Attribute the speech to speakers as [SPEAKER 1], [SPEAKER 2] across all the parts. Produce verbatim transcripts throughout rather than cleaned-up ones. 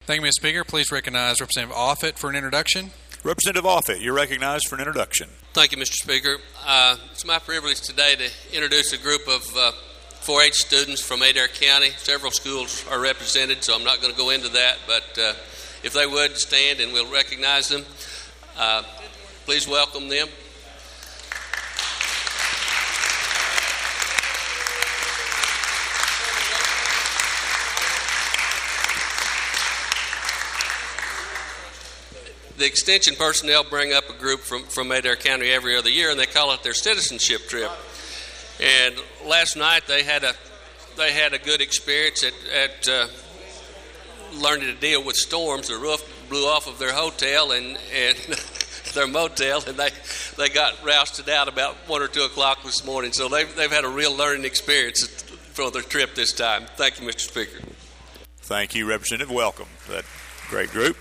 [SPEAKER 1] Thank you, Mister Speaker. Please recognize Representative Offutt for an introduction.
[SPEAKER 2] Representative Offutt, you're recognized for an introduction.
[SPEAKER 3] Thank you, Mister Speaker. Uh, it's my privilege today to introduce a group of uh, four H students from Adair County. Several schools are represented, so I'm not going to go into that, but uh, if they would stand and we'll recognize them. Uh, please welcome them. The Extension personnel bring up a group from, from Adair County every other year, and they call it their citizenship trip. And last night they had a they had a good experience at, at uh, learning to deal with storms. The roof blew off of their hotel and, and their motel, and they, they got rousted out about one or two o'clock this morning. So they've, they've had a real learning experience for their trip this time. Thank you, Mister Speaker.
[SPEAKER 2] Thank you, Representative. Welcome to that great group.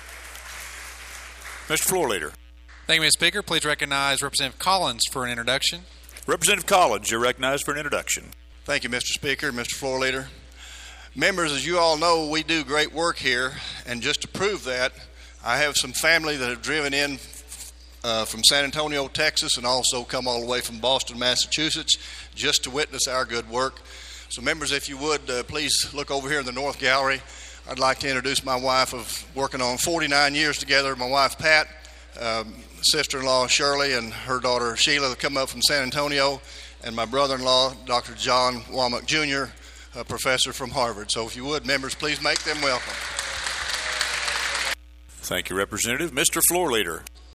[SPEAKER 2] Mister Floor Leader.
[SPEAKER 1] Thank you, Mister Speaker. Please recognize Representative Collins for an introduction.
[SPEAKER 2] Representative Collins, you're recognized for an introduction.
[SPEAKER 4] Thank you, Mister Speaker, Mister Floor Leader. Members, as you all know, we do great work here, and just to prove that, I have some family that have driven in uh, from San Antonio, Texas, and also come all the way from Boston, Massachusetts, just to witness our good work. So, members, if you would, uh, please look over here in the North Gallery. I'd like to introduce my wife of working on forty-nine years together, my wife Pat, um, sister-in-law Shirley, and her daughter Sheila that come up from San Antonio, and my brother-in-law, Doctor John Womack Junior, a professor from Harvard. So if you would, members, please make them welcome.
[SPEAKER 2] Thank you, Representative. Mister Floor Leader.